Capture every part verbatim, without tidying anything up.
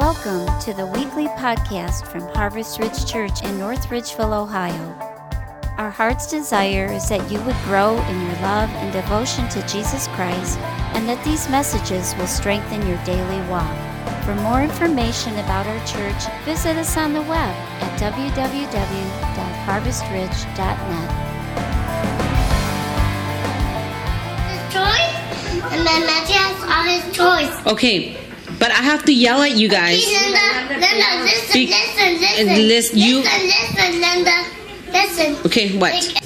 Welcome to the weekly podcast from Harvest Ridge Church in North Ridgeville, Ohio. Our heart's desire is that you would grow in your love and devotion to Jesus Christ, and that these messages will strengthen your daily walk. For more information about our church, visit us on the web at w w w dot harvest ridge dot net. Toys, and then Matthew has all his toys. Okay, but I have to yell at you guys. Linda, Linda, listen, Be- listen, listen, and listen, you- listen, listen, Linda, listen. Okay, what? Like,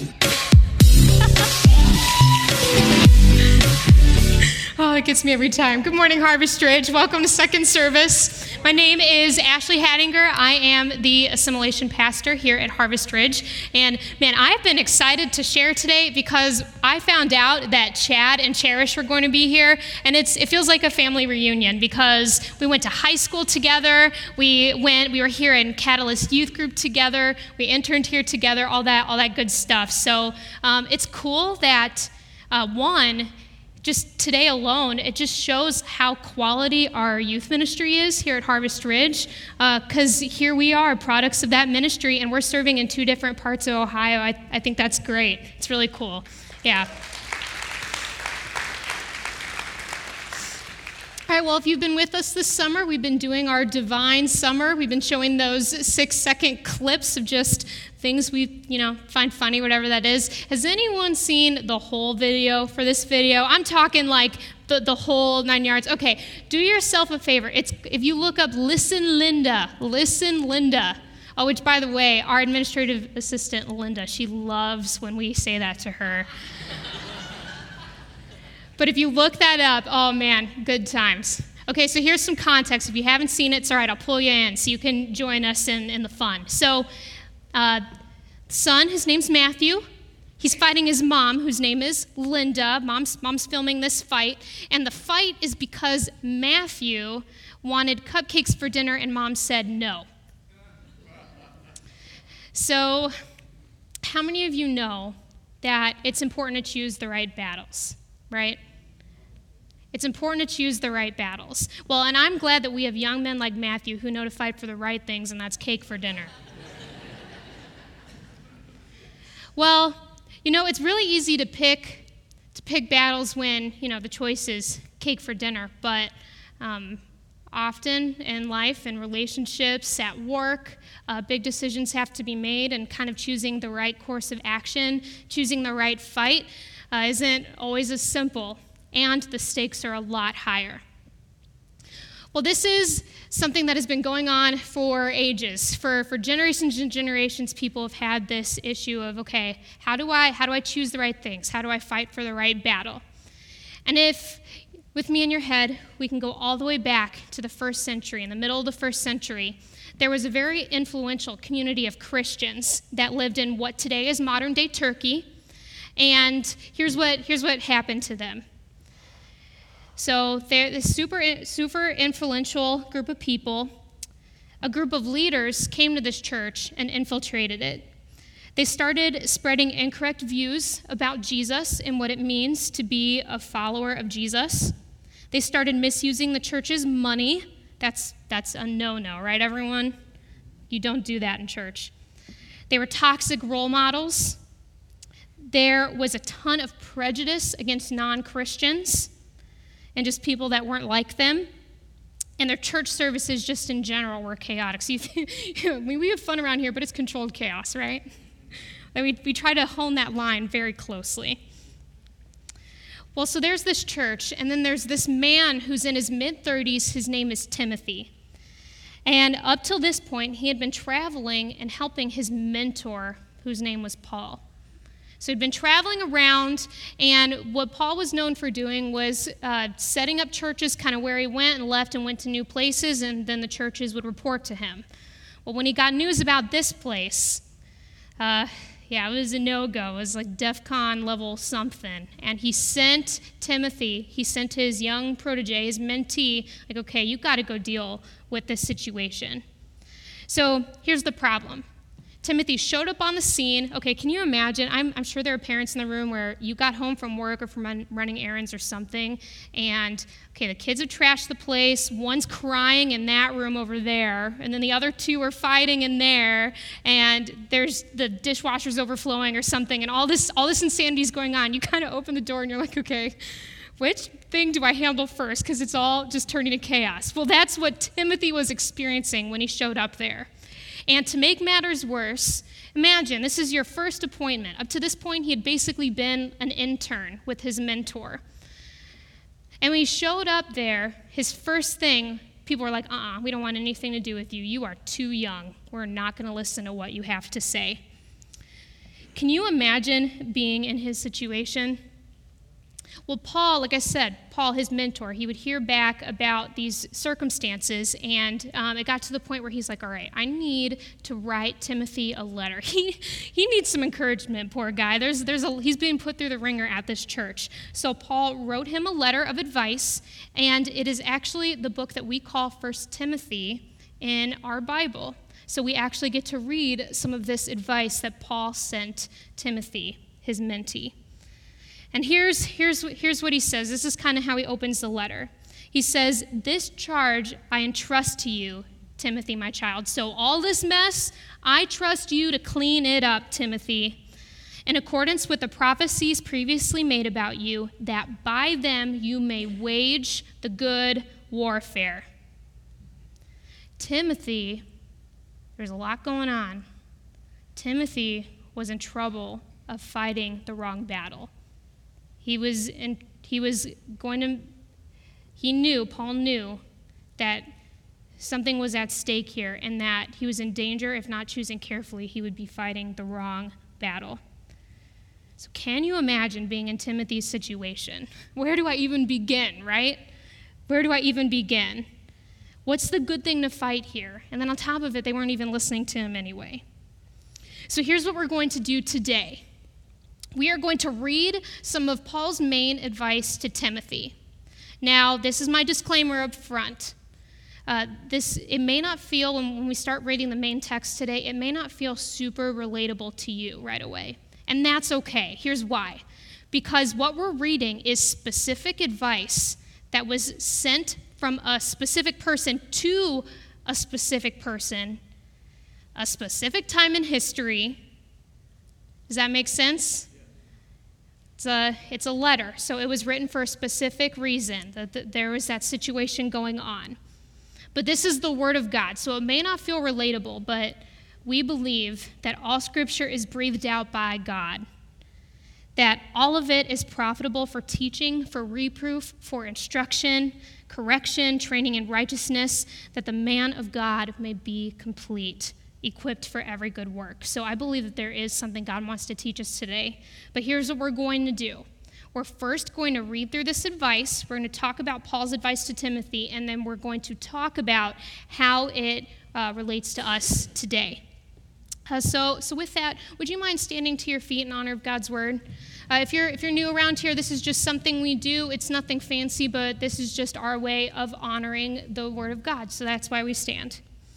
Oh, it gets me every time. Good morning, Harvest Ridge. Welcome to second service. My name is Ashley Hattinger. I am the assimilation pastor here at Harvest Ridge. And man, I've been excited to share today because I found out that Chad and Cherish were going to be here. And it's it feels like a family reunion because we went to high school together. We went, we were here in Catalyst Youth Group together. We interned here together, all that, all that good stuff. So um, it's cool that uh, one, just today alone, it just shows how quality our youth ministry is here at Harvest Ridge, because uh, here we are, products of that ministry, and we're serving in two different parts of Ohio. I, I think that's great. It's really cool. Yeah. All right, well, if you've been with us this summer, we've been doing our Divine Summer. We've been showing those six-second clips of just things we, you know, find funny, whatever that is. Has anyone seen the whole video for this video? I'm talking like the, the whole nine yards. Okay, do yourself a favor. It's if you look up Listen Linda, Listen Linda. Oh, which, by the way, our administrative assistant, Linda, she loves when we say that to her. But if you look that up, oh man, good times. Okay, so here's some context. If you haven't seen it, it's all right, I'll pull you in so you can join us in, in the fun. So, uh, son, his name's Matthew. He's fighting his mom, whose name is Linda. Mom's, mom's filming this fight. And the fight is because Matthew wanted cupcakes for dinner and mom said no. So, how many of you know that it's important to choose the right battles, right? It's important to choose the right battles. Well, and I'm glad that we have young men like Matthew who know to fight for the right things, and that's cake for dinner. Well, you know, it's really easy to pick to pick battles when, you know, the choice is cake for dinner, but um, often in life, in relationships, at work, uh, big decisions have to be made, and kind of choosing the right course of action, choosing the right fight, uh, isn't always as simple. And the stakes are a lot higher. Well, this is something that has been going on for ages. For, for generations and generations, people have had this issue of, okay, how do I how do I choose the right things? How do I fight for the right battle? And if, with me in your head, we can go all the way back to the first century. In the middle of the first century, there was a very influential community of Christians that lived in what today is modern-day Turkey. And here's what here's what happened to them. So they're this super, super influential group of people. A group of leaders came to this church and infiltrated it. They started spreading incorrect views about Jesus and what it means to be a follower of Jesus. They started misusing the church's money. That's, that's a no-no, right, everyone? You don't do that in church. They were toxic role models. There was a ton of prejudice against non-Christians and just people that weren't like them. And their church services just in general were chaotic. So you think, I mean, we have fun around here, but it's controlled chaos, right? And we, we try to hone that line very closely. Well, so there's this church, and then there's this man who's in his mid-thirties. His name is Timothy. And up till this point, he had been traveling and helping his mentor, whose name was Paul. So he'd been traveling around, and what Paul was known for doing was uh, setting up churches kind of where he went and left and went to new places, and then the churches would report to him. Well, when he got news about this place, uh, yeah, it was a no-go. It was like DEFCON level something. And he sent Timothy, he sent his young protege, his mentee, like, okay, you got to go deal with this situation. So here's the problem. Timothy showed up on the scene. Okay, can you imagine? I'm, I'm sure there are parents in the room where you got home from work or from run, running errands or something, and, okay, the kids have trashed the place. One's crying in that room over there, and then the other two are fighting in there, and there's the dishwasher's overflowing or something, and all this, all this insanity is going on. You kind of open the door, and you're like, okay, which thing do I handle first? Because it's all just turning to chaos. Well, that's what Timothy was experiencing when he showed up there. And to make matters worse, imagine this is your first appointment. Up to this point, he had basically been an intern with his mentor. And when he showed up there, his first thing, people were like, uh-uh, we don't want anything to do with you. You are too young. We're not going to listen to what you have to say. Can you imagine being in his situation? Well, Paul, like I said, Paul, his mentor, he would hear back about these circumstances, and um, it got to the point where he's like, all right, I need to write Timothy a letter. He he needs some encouragement, poor guy. There's there's a, he's being put through the ringer at this church. So Paul wrote him a letter of advice, and it is actually the book that we call First Timothy in our Bible. So we actually get to read some of this advice that Paul sent Timothy, his mentee. And here's, here's, here's what he says. This is kind of how he opens the letter. He says, this charge I entrust to you, Timothy, my child. So all this mess, I trust you to clean it up, Timothy, in accordance with the prophecies previously made about you, that by them you may wage the good warfare. Timothy, there's a lot going on. Timothy was in trouble of fighting the wrong battle. He was in, he was going to, he knew, Paul knew that something was at stake here and that he was in danger. If not choosing carefully, he would be fighting the wrong battle. So can you imagine being in Timothy's situation? Where do I even begin, right? Where do I even begin? What's the good thing to fight here? And then on top of it, they weren't even listening to him anyway. So here's what we're going to do today. We are going to read some of Paul's main advice to Timothy. Now, this is my disclaimer up front. Uh, this it may not feel, when, when we start reading the main text today, it may not feel super relatable to you right away. And that's okay. Here's why. Because what we're reading is specific advice that was sent from a specific person to a specific person, a specific time in history. Does that make sense? It's a, it's a letter, so it was written for a specific reason, that, that there was that situation going on. But this is the Word of God, so it may not feel relatable, but we believe that all Scripture is breathed out by God, that all of it is profitable for teaching, for reproof, for instruction, correction, training in righteousness, that the man of God may be complete, equipped for every good work. So I believe that there is something God wants to teach us today. But here's what we're going to do. We're first going to read through this advice. We're going to talk about Paul's advice to Timothy, and then we're going to talk about how it uh, relates to us today. Uh, so, so with that, would you mind standing to your feet in honor of God's word? Uh, if you're if you're new around here, this is just something we do. It's nothing fancy, but this is just our way of honoring the word of God. So that's why we stand.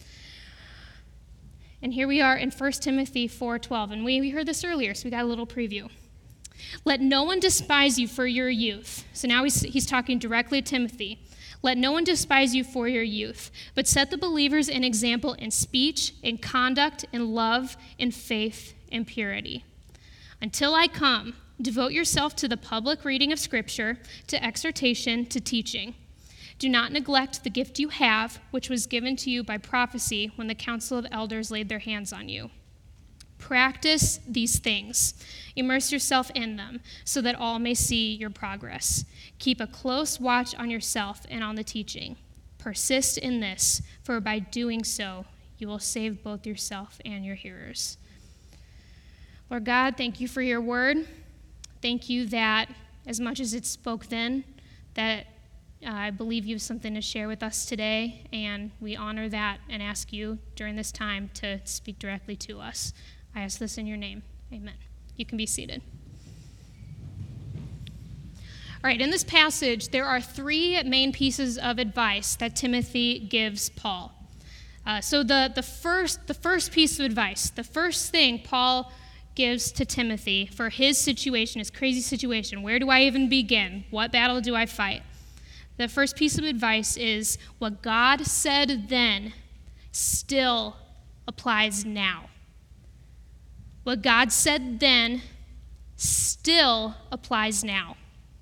And here we are in First Timothy four twelve, and we, we heard this earlier, so we got a little preview. Let no one despise you for your youth. So now he's, he's talking directly to Timothy. Let no one despise you for your youth, but set the believers an example in speech, in conduct, in love, in faith, in purity. Until I come, devote yourself to the public reading of Scripture, to exhortation, to teaching. Do not neglect the gift you have, which was given to you by prophecy when the council of elders laid their hands on you. Practice these things. Immerse yourself in them so that all may see your progress. Keep a close watch on yourself and on the teaching. Persist in this, for by doing so, you will save both yourself and your hearers. Lord God, thank you for your word. Thank you that as much as it spoke then, that Uh, I believe you have something to share with us today, and we honor that and ask you during this time to speak directly to us. I ask this in your name. Amen. You can be seated. All right, in this passage, there are three main pieces of advice that Timothy gives Paul. Uh, so the, the first the first piece of advice, the first thing Paul gives to Timothy for his situation, his crazy situation, where do I even begin? What battle do I fight? The first piece of advice is what God said then still applies now. What God said then still applies now.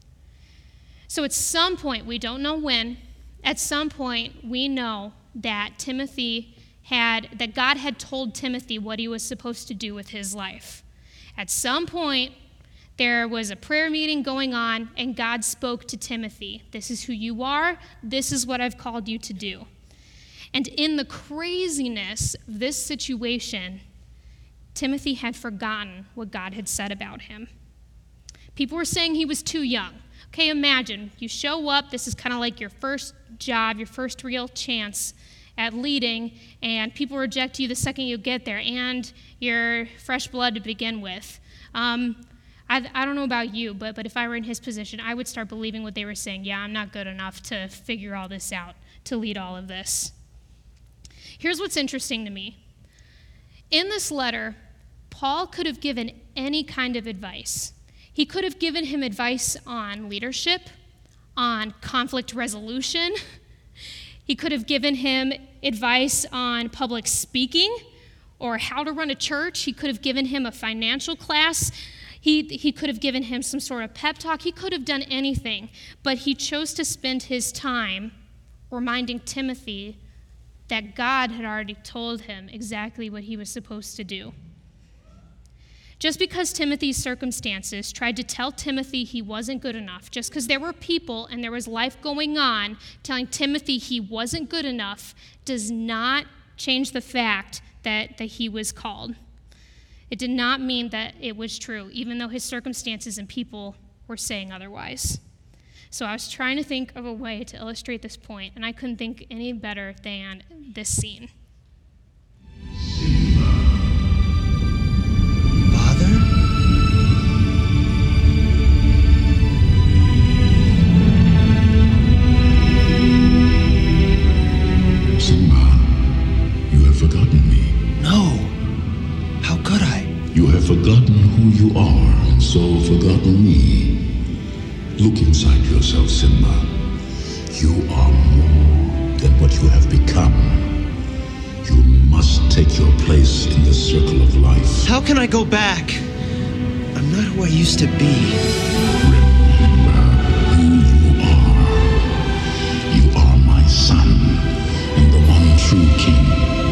So at some point, we don't know when, at some point we know that Timothy had, that God had told Timothy what he was supposed to do with his life. At some point, there was a prayer meeting going on, and God spoke to Timothy. This is who you are. This is what I've called you to do. And in the craziness of this situation, Timothy had forgotten what God had said about him. People were saying he was too young. Okay, imagine you show up. This is kind of like your first job, your first real chance at leading, and people reject you the second you get there, and you're fresh blood to begin with. Um, I, I don't know about you, but, but if I were in his position, I would start believing what they were saying. Yeah, I'm not good enough to figure all this out, to lead all of this. Here's what's interesting to me. In this letter, Paul could have given any kind of advice. He could have given him advice on leadership, on conflict resolution. He could have given him advice on public speaking or how to run a church. He could have given him a financial class. He, he could have given him some sort of pep talk. He could have done anything, but he chose to spend his time reminding Timothy that God had already told him exactly what he was supposed to do. Just because Timothy's circumstances tried to tell Timothy he wasn't good enough, just because there were people and there was life going on telling Timothy he wasn't good enough, does not change the fact that, that he was called. It did not mean that it was true, even though his circumstances and people were saying otherwise. So I was trying to think of a way to illustrate this point, and I couldn't think any better than this scene. Forgotten who you are, and so forgotten me. Look inside yourself, Simba. You are more than what you have become. You must take your place in the circle of life. How can I go back? I'm not who I used to be. Remember who you are. You are my son, and the one true king.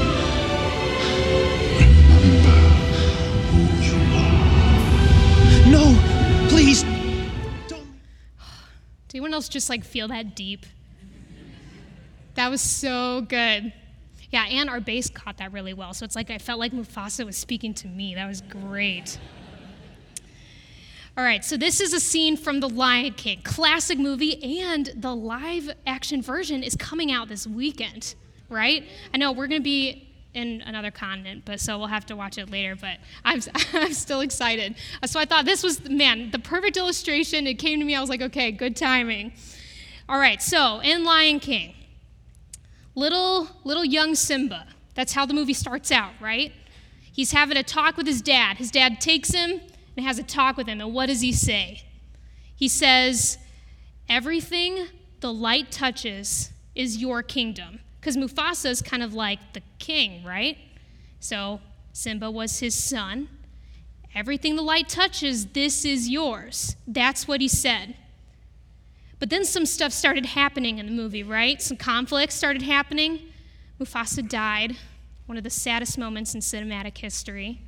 Remember who you are. No, please, don't. Did anyone else just like feel that deep? That was so good. Yeah, and our bass caught that really well. So it's like I felt like Mufasa was speaking to me. That was great. All right, so this is a scene from The Lion King, classic movie, and the live action version is coming out this weekend, right? I know we're going to be in another continent, but so we'll have to watch it later, but I'm I'm still excited. So I thought this was, man, the perfect illustration. It came to me, I was like, okay, good timing. All right, so in Lion King, little little young Simba, that's how the movie starts out, right? He's having a talk with his dad. His dad takes him and has a talk with him, and what does he say? He says, everything the light touches is your kingdom. Because Mufasa is kind of like the king, right? So Simba was his son. Everything the light touches, this is yours. That's what he said. But then some stuff started happening in the movie, right? Some conflicts started happening. Mufasa died, one of the saddest moments in cinematic history.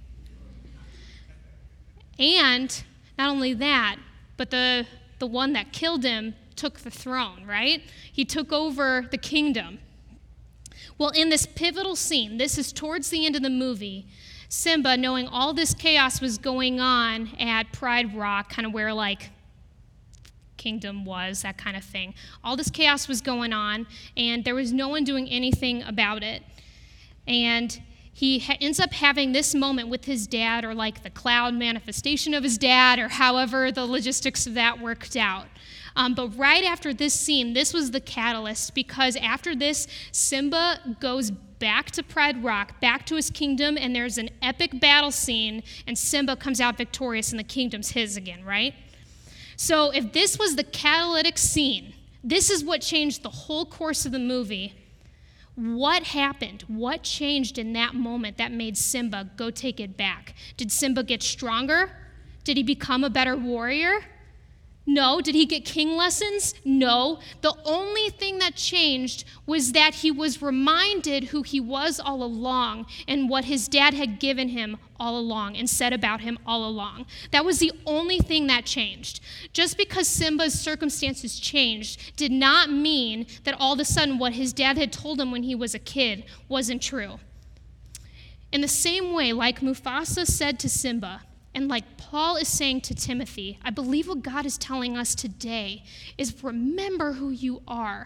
And not only that, but the, the one that killed him took the throne, right? He took over the kingdom. Well, in this pivotal scene, this is towards the end of the movie, Simba, knowing all this chaos was going on at Pride Rock, kind of where like kingdom was, that kind of thing. All this chaos was going on, and there was no one doing anything about it. And he ha- ends up having this moment with his dad, or like the cloud manifestation of his dad, or however the logistics of that worked out. Um, but right after this scene, this was the catalyst, because after this, Simba goes back to Pride Rock, back to his kingdom, and there's an epic battle scene, and Simba comes out victorious, and the kingdom's his again, right? So if this was the catalytic scene, this is what changed the whole course of the movie. What happened? What changed in that moment that made Simba go take it back? Did Simba get stronger? Did he become a better warrior? No. Did he get king lessons? No. The only thing that changed was that he was reminded who he was all along and what his dad had given him all along and said about him all along. That was the only thing that changed. Just because Simba's circumstances changed did not mean that all of a sudden what his dad had told him when he was a kid wasn't true. In the same way, like Mufasa said to Simba, and like Paul is saying to Timothy, I believe what God is telling us today is remember who you are.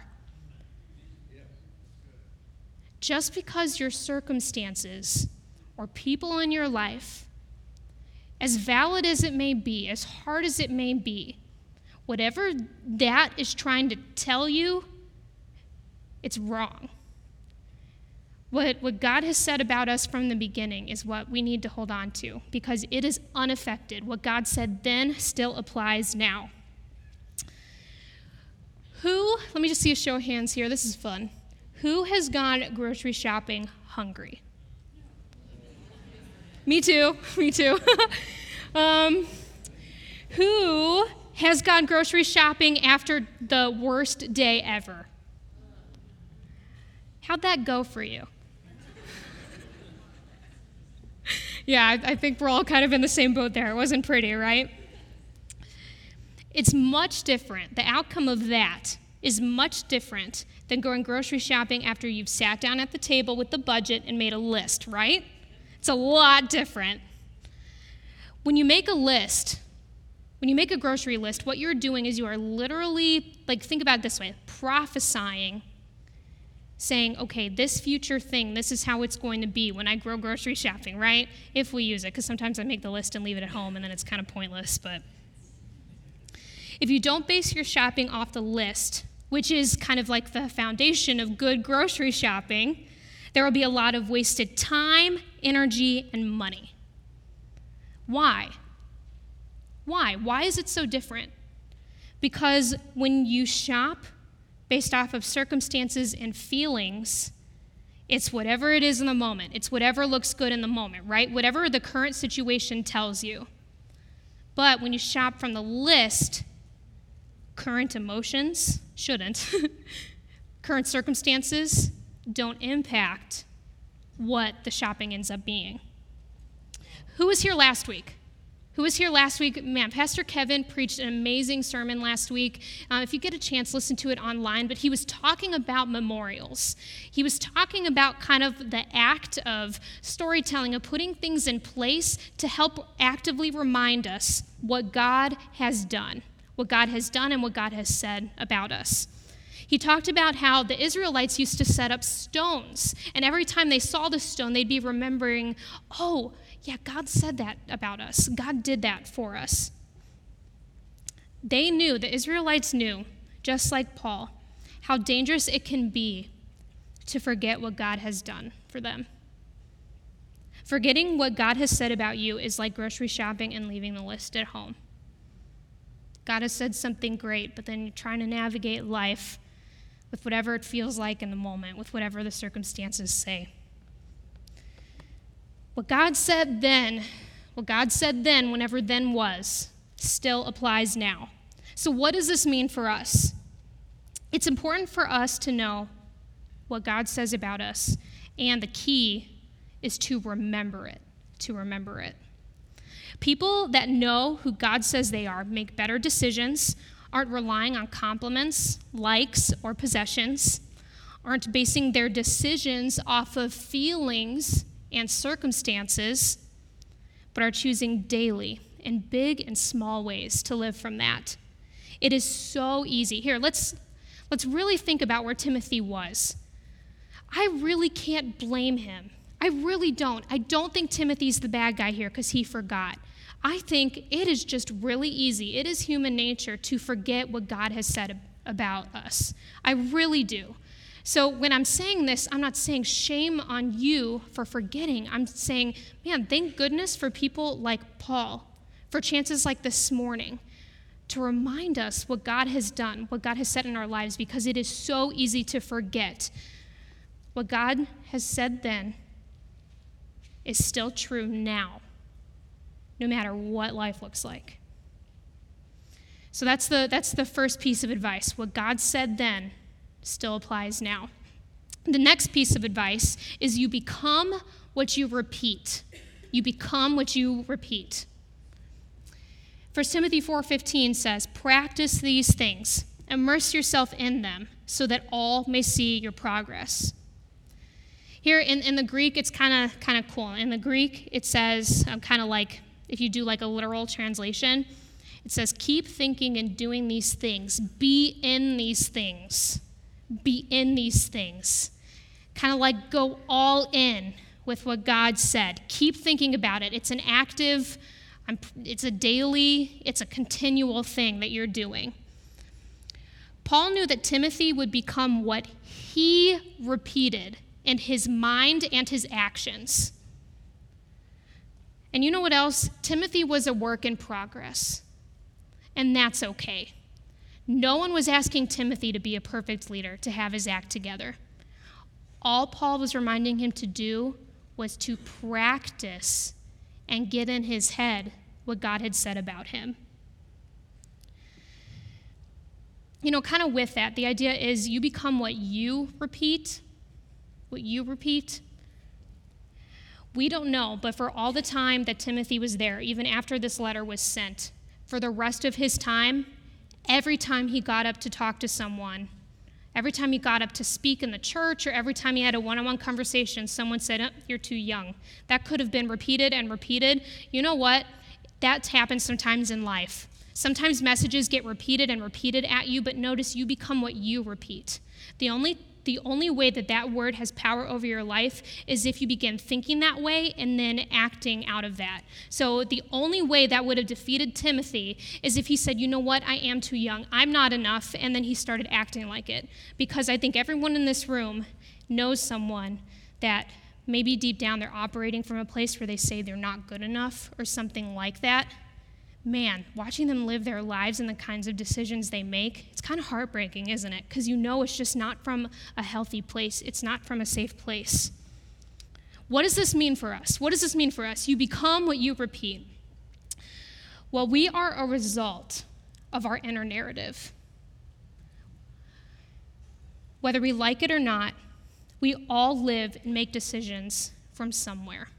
Just because your circumstances or people in your life, as valid as it may be, as hard as it may be, whatever that is trying to tell you, it's wrong. What, what God has said about us from the beginning is what we need to hold on to, because it is unaffected. What God said then still applies now. Who, let me just see a show of hands here. This is fun. Who has gone grocery shopping hungry? Me too, me too. um, who has gone grocery shopping after the worst day ever? How'd that go for you? Yeah, I, I think we're all kind of in the same boat there. It wasn't pretty, right? It's much different. The outcome of that is much different than going grocery shopping after you've sat down at the table with the budget and made a list, right? It's a lot different. When you make a list, when you make a grocery list, what you're doing is you are literally, like, think about it this way, prophesying, saying, okay, this future thing, this is how it's going to be when I go grocery shopping, right? If we use it, because sometimes I make the list and leave it at home, and then it's kind of pointless. But if you don't base your shopping off the list, which is kind of like the foundation of good grocery shopping, there will be a lot of wasted time, energy, and money. Why? Why? Why is it so different? Because when you shop based off of circumstances and feelings, it's whatever it is in the moment. It's whatever looks good in the moment, right? Whatever the current situation tells you. But when you shop from the list, current emotions shouldn't. Current circumstances don't impact what the shopping ends up being. Who was here last week? Who was here last week? Man, Pastor Kevin preached an amazing sermon last week. Um, if you get a chance, listen to it online. But he was talking about memorials. He was talking about kind of the act of storytelling, of putting things in place to help actively remind us what God has done, what God has done and what God has said about us. He talked about how the Israelites used to set up stones, and every time they saw the stone, they'd be remembering, oh, yeah, God said that about us. God did that for us. They knew, the Israelites knew, just like Paul, how dangerous it can be to forget what God has done for them. Forgetting what God has said about you is like grocery shopping and leaving the list at home. God has said something great, but then you're trying to navigate life with whatever it feels like in the moment, with whatever the circumstances say. What God said then, what God said then, whenever then was, still applies now. So what does this mean for us? It's important for us to know what God says about us, and the key is to remember it, to remember it. People that know who God says they are make better decisions, aren't relying on compliments, likes, or possessions, aren't basing their decisions off of feelings and circumstances, but are choosing daily in big and small ways to live from that. It is so easy. Here, let's let's really think about where Timothy was. I really can't blame him. I really don't. I don't think Timothy's the bad guy here because he forgot. I think it is just really easy. It is human nature to forget what God has said about us. I really do. So when I'm saying this, I'm not saying shame on you for forgetting. I'm saying, man, thank goodness for people like Paul, for chances like this morning, to remind us what God has done, what God has said in our lives, because it is so easy to forget. What God has said then is still true now, no matter what life looks like. So that's the that's the first piece of advice. What God said then still applies now. The next piece of advice is you become what you repeat. You become what you repeat. First Timothy four fifteen says, "Practice these things, immerse yourself in them, so that all may see your progress." Here in, in the Greek, it's kind of kind of cool. In the Greek, it says, um, kind of like, if you do like a literal translation, it says, keep thinking and doing these things. Be in these things. Be in these things. Kind of like go all in with what God said. Keep thinking about it. It's an active, um, it's a daily, it's a continual thing that you're doing. Paul knew that Timothy would become what he repeated in his mind and his actions. And you know what else? Timothy was a work in progress, and that's okay. No one was asking Timothy to be a perfect leader, to have his act together. All Paul was reminding him to do was to practice and get in his head what God had said about him. You know, kind of with that, the idea is you become what you repeat, what you repeat. We don't know, but for all the time that Timothy was there, even after this letter was sent, for the rest of his time, every time he got up to talk to someone, every time he got up to speak in the church, or every time he had a one-on-one conversation, someone said, oh, you're too young. That could have been repeated and repeated. You know what? That happens sometimes in life. Sometimes messages get repeated and repeated at you, but notice you become what you repeat. The only The only way that that word has power over your life is if you begin thinking that way and then acting out of that. So the only way that would have defeated Timothy is if he said, you know what, I am too young, I'm not enough, and then he started acting like it. Because I think everyone in this room knows someone that maybe deep down they're operating from a place where they say they're not good enough or something like that. Man, watching them live their lives and the kinds of decisions they make, it's kind of heartbreaking, isn't it? Because you know it's just not from a healthy place. It's not from a safe place. What does this mean for us? What does this mean for us? You become what you repeat. Well, we are a result of our inner narrative. Whether we like it or not, we all live and make decisions from somewhere.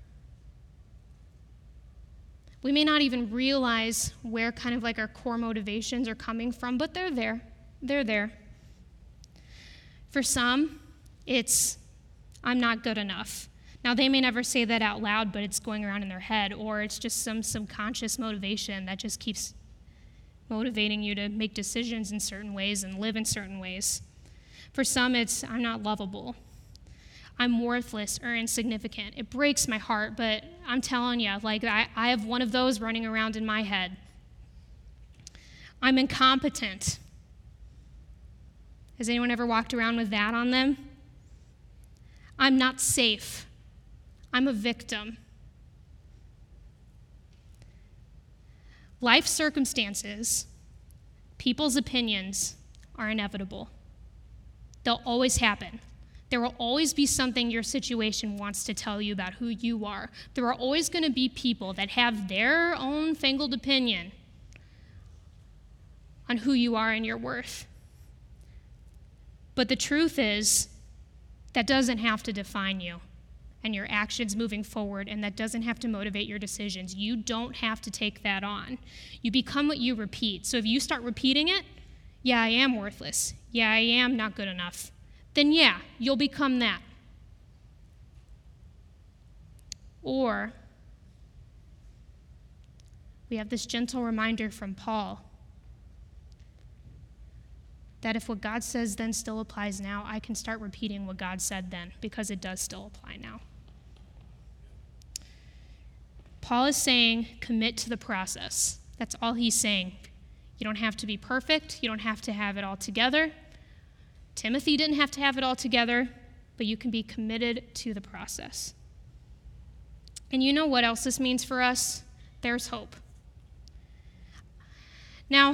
We may not even realize where kind of like our core motivations are coming from, but they're there. They're there. For some, it's, I'm not good enough. Now, they may never say that out loud, but it's going around in their head, or it's just some subconscious motivation that just keeps motivating you to make decisions in certain ways and live in certain ways. For some, it's, I'm not lovable. I'm worthless or insignificant. It breaks my heart, but I'm telling you, like I, I have one of those running around in my head. I'm incompetent. Has anyone ever walked around with that on them? I'm not safe. I'm a victim. Life circumstances, people's opinions are inevitable. They'll always happen. There will always be something your situation wants to tell you about who you are. There are always going to be people that have their own fangled opinion on who you are and your worth. But the truth is, that doesn't have to define you and your actions moving forward, and that doesn't have to motivate your decisions. You don't have to take that on. You become what you repeat. So if you start repeating it, yeah, I am worthless. Yeah, I am not good enough. Then yeah, you'll become that. Or we have this gentle reminder from Paul that if what God says then still applies now, I can start repeating what God said then, because it does still apply now. Paul is saying, commit to the process. That's all he's saying. You don't have to be perfect. You don't have to have it all together. Timothy didn't have to have it all together, but you can be committed to the process. And you know what else this means for us? There's hope. Now,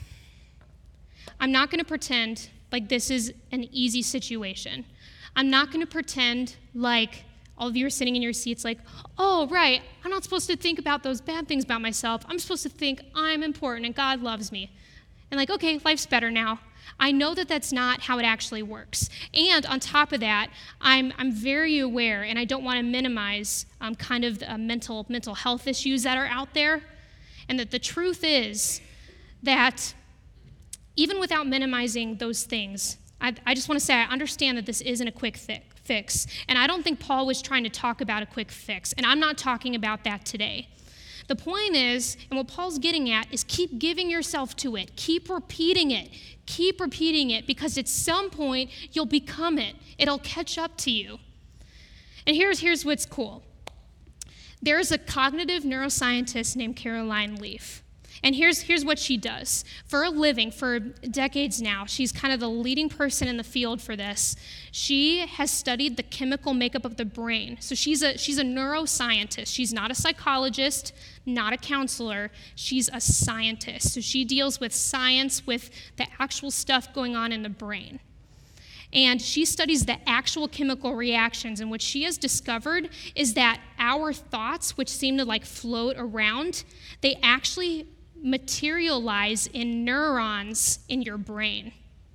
I'm not going to pretend like this is an easy situation. I'm not going to pretend like all of you are sitting in your seats like, oh, right, I'm not supposed to think about those bad things about myself. I'm supposed to think I'm important and God loves me. And like, okay, life's better now. I know that that's not how it actually works. And on top of that, I'm I'm very aware, and I don't want to minimize um, kind of the uh, mental mental health issues that are out there, and that the truth is that even without minimizing those things, I, I just want to say I understand that this isn't a quick fix. fix. And I don't think Paul was trying to talk about a quick fix. And I'm not talking about that today. The point is, and what Paul's getting at, is keep giving yourself to it. Keep repeating it. Keep repeating it, because at some point you'll become it. It'll catch up to you. And here's, here's what's cool. There's a cognitive neuroscientist named Caroline Leaf. And here's, here's what she does. For a living, for decades now, she's kind of the leading person in the field for this. She has studied the chemical makeup of the brain. So she's a, she's a neuroscientist. She's not a psychologist, not a counselor. She's a scientist. So she deals with science, with the actual stuff going on in the brain. And she studies the actual chemical reactions. And what she has discovered is that our thoughts, which seem to like float around, they actually materialize in neurons in your brain.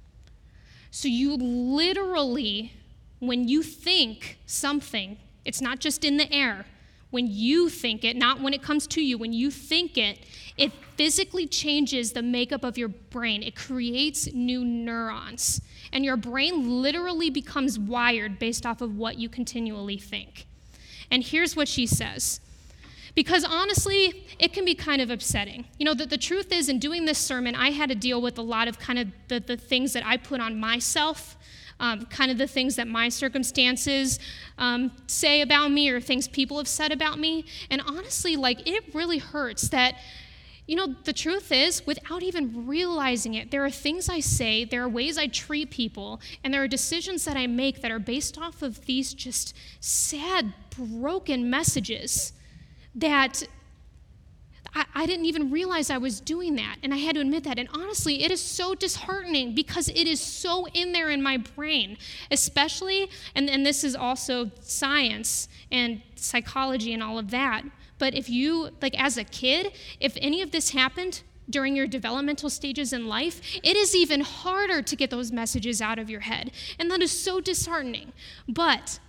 So you literally, when you think something, it's not just in the air. When you think it, not when it comes to you, when you think it, it physically changes the makeup of your brain. It creates new neurons. And your brain literally becomes wired based off of what you continually think. And here's what she says. Because honestly, it can be kind of upsetting. You know, the, the truth is, in doing this sermon, I had to deal with a lot of kind of the, the things that I put on myself, um, kind of the things that my circumstances um, say about me or things people have said about me. And honestly, like, it really hurts that, you know, the truth is, without even realizing it, there are things I say, there are ways I treat people, and there are decisions that I make that are based off of these just sad, broken messages that I, I didn't even realize I was doing that, and I had to admit that. And honestly, it is so disheartening because it is so in there in my brain, especially, and, and this is also science and psychology and all of that, but if you, like as a kid, if any of this happened during your developmental stages in life, it is even harder to get those messages out of your head, and that is so disheartening. But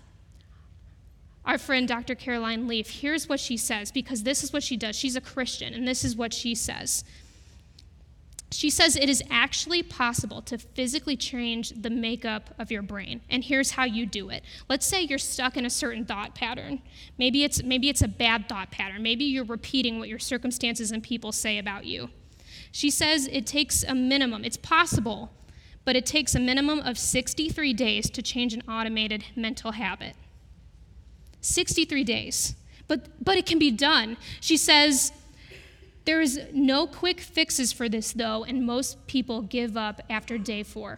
our friend Doctor Caroline Leaf, here's what she says, because this is what she does. She's a Christian, and this is what she says. She says it is actually possible to physically change the makeup of your brain, and here's how you do it. Let's say you're stuck in a certain thought pattern. Maybe it's, maybe it's a bad thought pattern. Maybe you're repeating what your circumstances and people say about you. She says it takes a minimum. It's possible, but it takes a minimum of sixty-three days to change an automated mental habit. sixty-three days, but but it can be done. She says, there is no quick fixes for this, though, and most people give up after day four.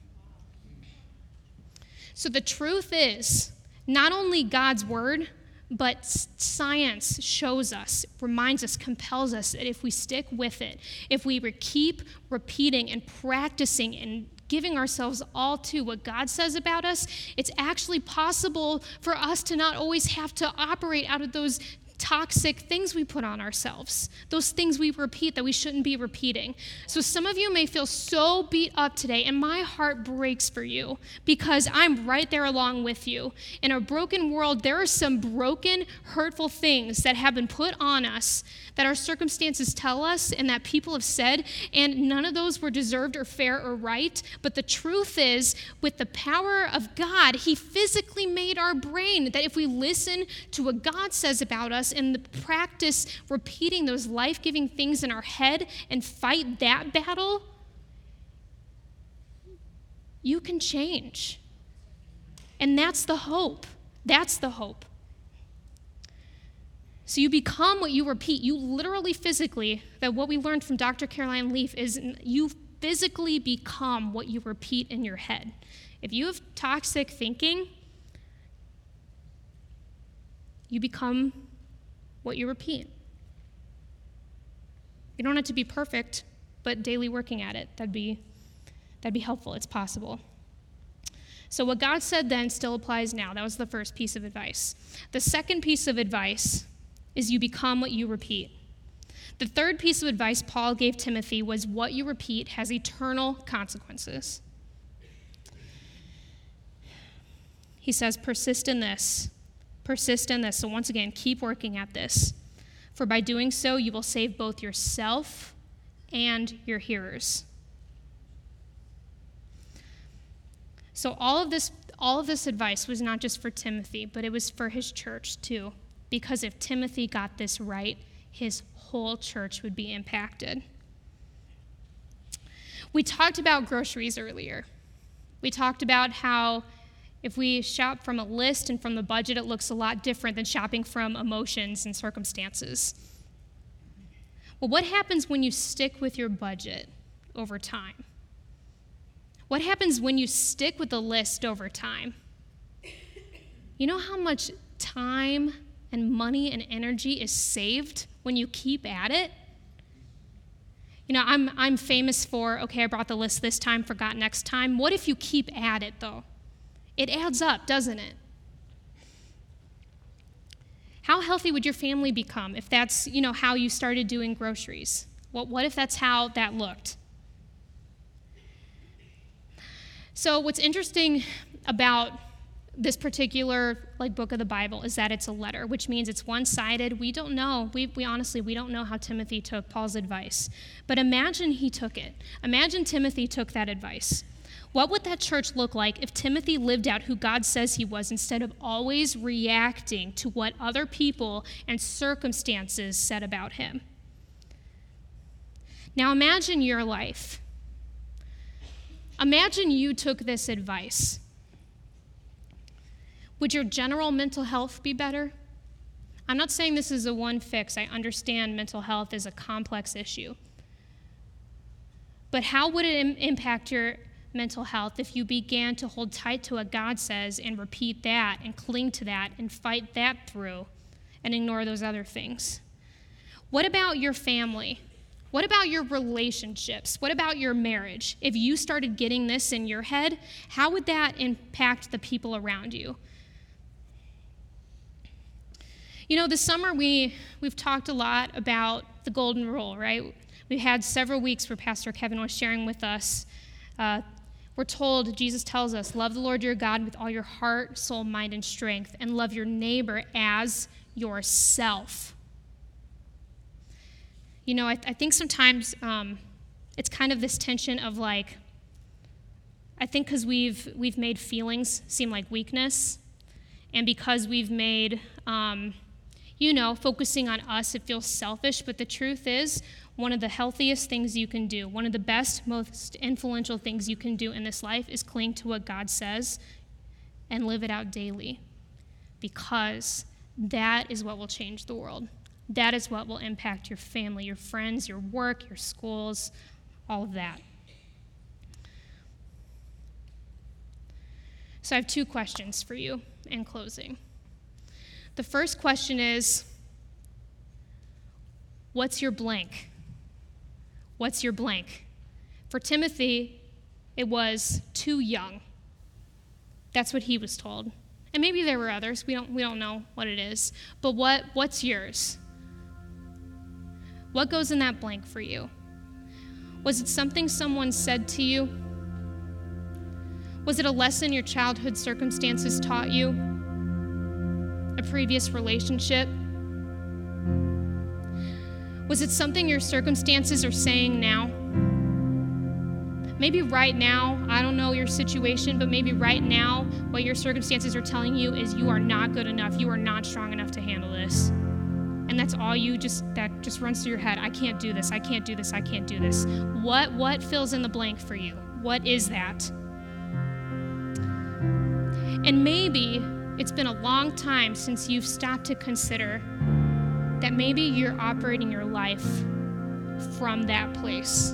So the truth is, not only God's word, but science shows us, reminds us, compels us that if we stick with it, if we keep repeating and practicing and giving ourselves all to what God says about us, it's actually possible for us to not always have to operate out of those toxic things we put on ourselves, those things we repeat that we shouldn't be repeating. So some of you may feel so beat up today, and my heart breaks for you because I'm right there along with you. In a broken world, there are some broken, hurtful things that have been put on us that our circumstances tell us and that people have said, and none of those were deserved or fair or right. But the truth is, with the power of God, He physically made our brain that if we listen to what God says about us and practice repeating those life-giving things in our head and fight that battle, you can change. And that's the hope. That's the hope. So you become what you repeat. You literally, physically, that what we learned from Doctor Caroline Leaf is you physically become what you repeat in your head. If you have toxic thinking, you become what you repeat. You don't have to be perfect, but daily working at it, that'd be, that'd be helpful. It's possible. So what God said then still applies now. That was the first piece of advice. The second piece of advice is you become what you repeat. The third piece of advice Paul gave Timothy was what you repeat has eternal consequences. He says, persist in this. Persist in this. So once again, keep working at this. For by doing so, you will save both yourself and your hearers. So all of this, all of this advice was not just for Timothy, but it was for his church too. Because if Timothy got this right, his whole church would be impacted. We talked about groceries earlier. We talked about how if we shop from a list and from the budget, it looks a lot different than shopping from emotions and circumstances. Well, what happens when you stick with your budget over time? What happens when you stick with the list over time? You know how much time and money and energy is saved when you keep at it? You know, I'm I'm famous for, okay, I brought the list this time, forgot next time. What if you keep at it, though? It adds up, doesn't it? How healthy would your family become if that's, you know, how you started doing groceries? What, what if that's how that looked? So what's interesting about this particular like book of the Bible is that it's a letter, which means it's one-sided. We don't know. We, we honestly, we don't know how Timothy took Paul's advice. But imagine he took it. Imagine Timothy took that advice. What would that church look like if Timothy lived out who God says he was instead of always reacting to what other people and circumstances said about him? Now imagine your life. Imagine you took this advice. Would your general mental health be better? I'm not saying this is a one fix. I understand mental health is a complex issue. But how would it im- impact your mental health if you began to hold tight to what God says and repeat that and cling to that and fight that through and ignore those other things? What about your family? What about your relationships? What about your marriage? If you started getting this in your head, how would that impact the people around you? You know, this summer we, we've talked a lot about the golden rule, right? We've had several weeks where Pastor Kevin was sharing with us. Uh, we're told, Jesus tells us, love the Lord your God with all your heart, soul, mind, and strength, and love your neighbor as yourself. You know, I, I think sometimes um, it's kind of this tension of like, I think because we've we've made feelings seem like weakness, and because we've made, um, you know, focusing on us, it feels selfish. But the truth is, one of the healthiest things you can do, one of the best, most influential things you can do in this life is cling to what God says and live it out daily, because that is what will change the world. That is what will impact your family, your friends, your work, your schools, all of that. So I have two questions for you in closing. The first question is, what's your blank? What's your blank? For Timothy, it was too young. That's what he was told. And maybe there were others. We don't we don't know what it is. But what what's yours? What goes in that blank for you? Was it something someone said to you? Was it a lesson your childhood circumstances taught you? A previous relationship? Was it something your circumstances are saying now? Maybe right now, I don't know your situation, but maybe right now, what your circumstances are telling you is you are not good enough, you are not strong enough to handle this. And that's all you just, that just runs through your head. I can't do this, I can't do this, I can't do this. What, what fills in the blank for you? What is that? And maybe it's been a long time since you've stopped to consider that maybe you're operating your life from that place.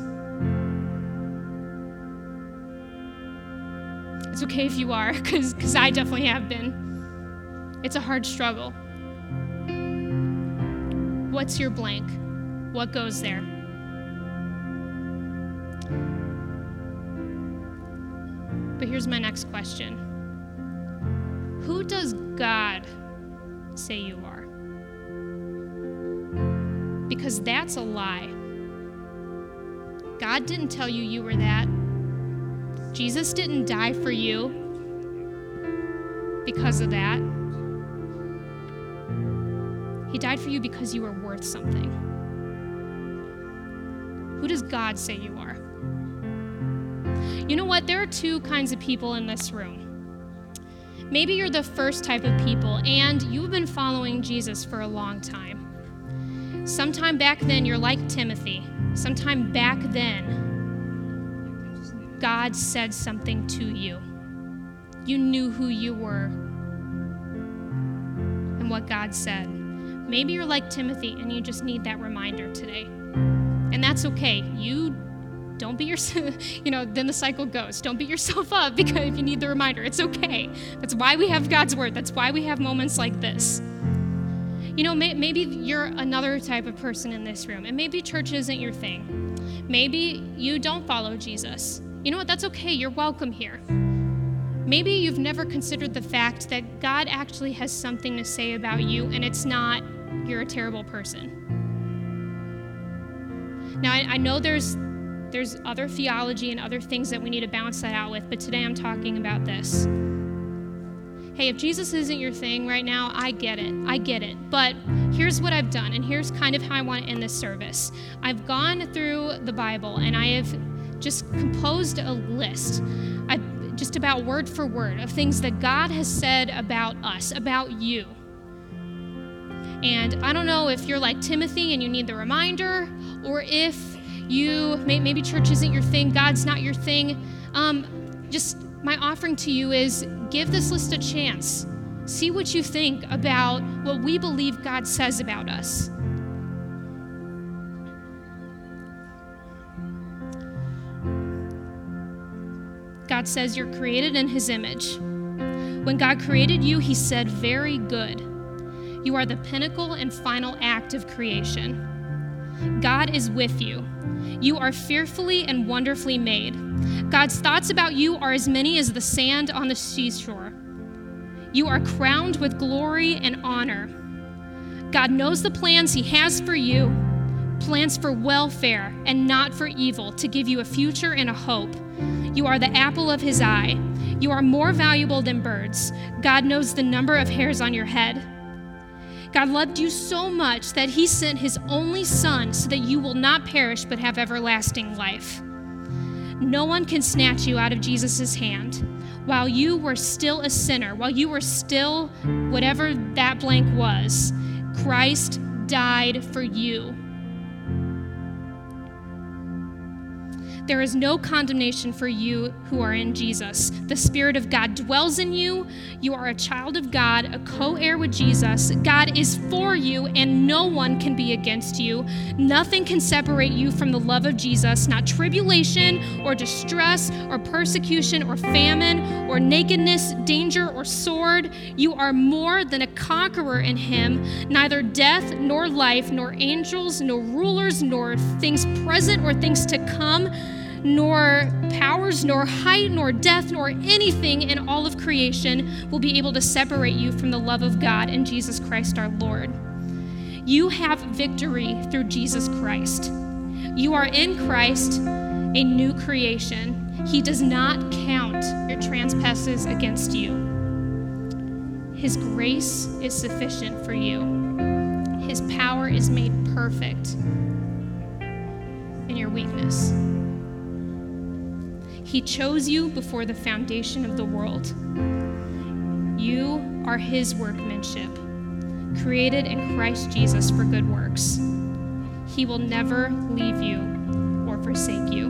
It's okay if you are, because because I definitely have been. It's a hard struggle. What's your blank? What goes there? But here's my next question. Who does God say you are? Because that's a lie. God didn't tell you you were that. Jesus didn't die for you because of that. He died for you because you were worth something. Who does God say you are? You know what? There are two kinds of people in this room. Maybe you're the first type of people, and you've been following Jesus for a long time. Sometime back then, you're like Timothy. Sometime back then, God said something to you. You knew who you were and what God said. Maybe you're like Timothy and you just need that reminder today. And that's okay. You don't beat yourself, you know, then the cycle goes. Don't beat yourself up because if you need the reminder, it's okay. That's why we have God's word. That's why we have moments like this. You know, may, maybe you're another type of person in this room, and maybe church isn't your thing. Maybe you don't follow Jesus. You know what? That's okay. You're welcome here. Maybe you've never considered the fact that God actually has something to say about you, and it's not you're a terrible person. Now, I, I know there's there's other theology and other things that we need to balance that out with, but today I'm talking about this. Hey, if Jesus isn't your thing right now, I get it. I get it. But here's what I've done, and here's kind of how I want to end this service. I've gone through the Bible, and I have just composed a list, I, just about word for word, of things that God has said about us, about you. And I don't know if you're like Timothy and you need the reminder, or if you, maybe church isn't your thing, God's not your thing. Um, just my offering to you is give this list a chance. See what you think about what we believe God says about us. God says you're created in his image. When God created you, he said, very good. You are the pinnacle and final act of creation. God is with you. You are fearfully and wonderfully made. God's thoughts about you are as many as the sand on the seashore. You are crowned with glory and honor. God knows the plans he has for you, plans for welfare and not for evil, to give you a future and a hope. You are the apple of his eye. You are more valuable than birds. God knows the number of hairs on your head. God loved you so much that he sent his only son so that you will not perish but have everlasting life. No one can snatch you out of Jesus' hand. While you were still a sinner, while you were still whatever that blank was, Christ died for you. There is no condemnation for you who are in Jesus. The Spirit of God dwells in you. You are a child of God, a co-heir with Jesus. God is for you, and no one can be against you. Nothing can separate you from the love of Jesus, not tribulation or distress or persecution or famine or nakedness, danger or sword. You are more than a conqueror in him. Neither death nor life, nor angels, nor rulers, nor things present or things to come, nor powers, nor height, nor depth, nor anything in all of creation will be able to separate you from the love of God in Jesus Christ our Lord. You have victory through Jesus Christ. You are in Christ, a new creation. He does not count your trespasses against you. His grace is sufficient for you. His power is made perfect in your weakness. He chose you before the foundation of the world. You are his workmanship, created in Christ Jesus for good works. He will never leave you or forsake you.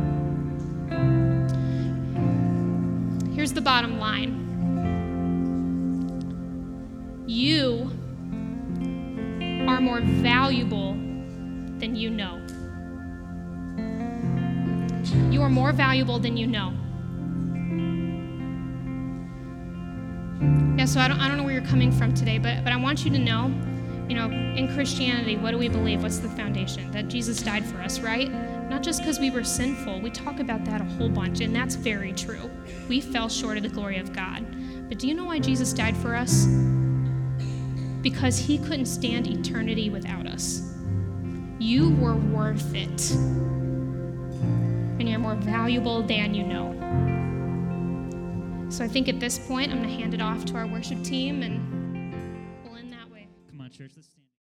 Here's the bottom line. You are more valuable than you know. You are more valuable than you know. Yeah, so I don't, I don't know where you're coming from today, but, but I want you to know, you know, in Christianity, what do we believe? What's the foundation? That Jesus died for us, right? Not just because we were sinful. We talk about that a whole bunch, and that's very true. We fell short of the glory of God. But do you know why Jesus died for us? Because he couldn't stand eternity without us. You were worth it. And you're more valuable than you know. So I think at this point, I'm going to hand it off to our worship team, and we'll end that way. Come on, church. Let's